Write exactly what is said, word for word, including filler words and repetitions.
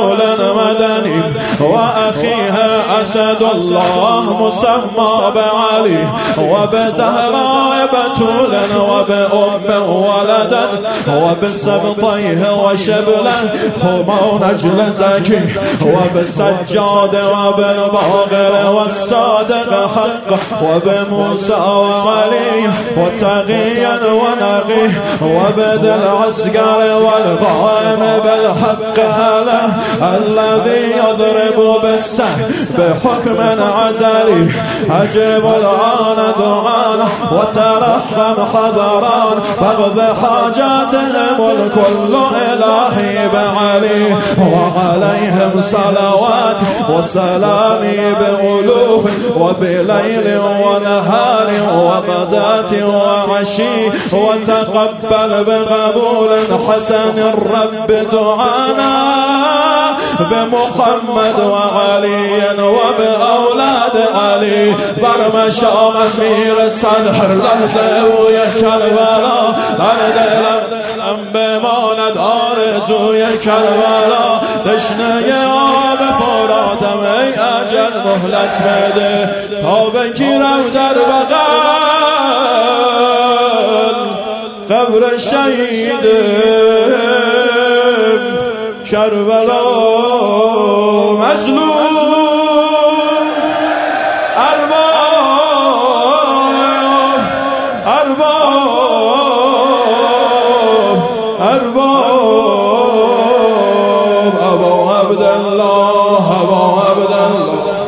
رسول مدني وأخيها أسد الله مسمى بعلي وبزهراء بتول وبأم ولدت وبسبطيه وشبله هما نجل زكي وبالسجاد وبالباقر والصادق حق وبموسى وعلي وتغيا ونغي وبذي العسكر والقائم بالحق هله الذي يضرب بالسهم بحكم عزلي أجب الآن دعانا وترحم حذران فاقض حاجاتهم الكل إلهي بعلي وعليهم صلوات وسلامي بألوف وبليل ونهار وغداة وعشي وتقبل بقبول حسن الرب دعانا بمحمد وعلي وبأولاد علي برمشا أمير صدر لهده ويا كربلا لهده لهده بماند آرزوی کربلا تشنه آب فراتم ای اجل مهلت بده تا بگیرم در بغل قبر شهیدم کربلا مظلوم أرباب أبو عبد الله أبو عبد الله